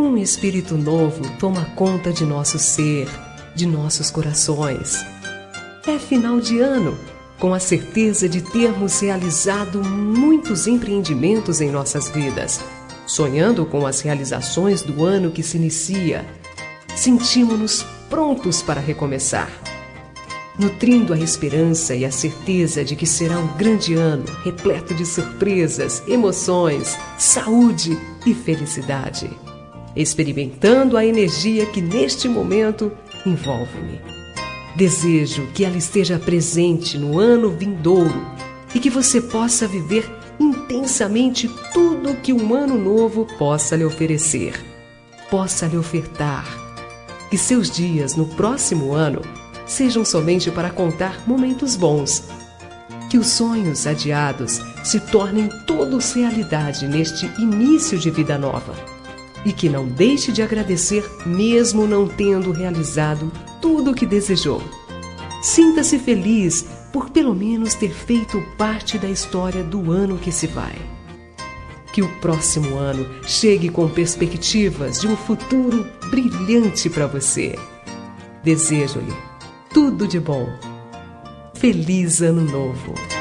Um espírito novo toma conta de nosso ser, de nossos corações. É final de ano, com a certeza de termos realizado muitos empreendimentos em nossas vidas, sonhando com as realizações do ano que se inicia. Sentimos-nos prontos para recomeçar, nutrindo a esperança e a certeza de que será um grande ano, repleto de surpresas, emoções, saúde e felicidade, experimentando a energia que neste momento envolve-me. Desejo que ela esteja presente no ano vindouro e que você possa viver intensamente tudo que um ano novo possa lhe oferecer, possa lhe ofertar. Que seus dias no próximo ano sejam somente para contar momentos bons. Que os sonhos adiados se tornem todos realidade neste início de vida nova. E que não deixe de agradecer mesmo não tendo realizado tudo o que desejou. Sinta-se feliz por pelo menos ter feito parte da história do ano que se vai. Que o próximo ano chegue com perspectivas de um futuro brilhante para você. Desejo-lhe tudo de bom. Feliz Ano Novo!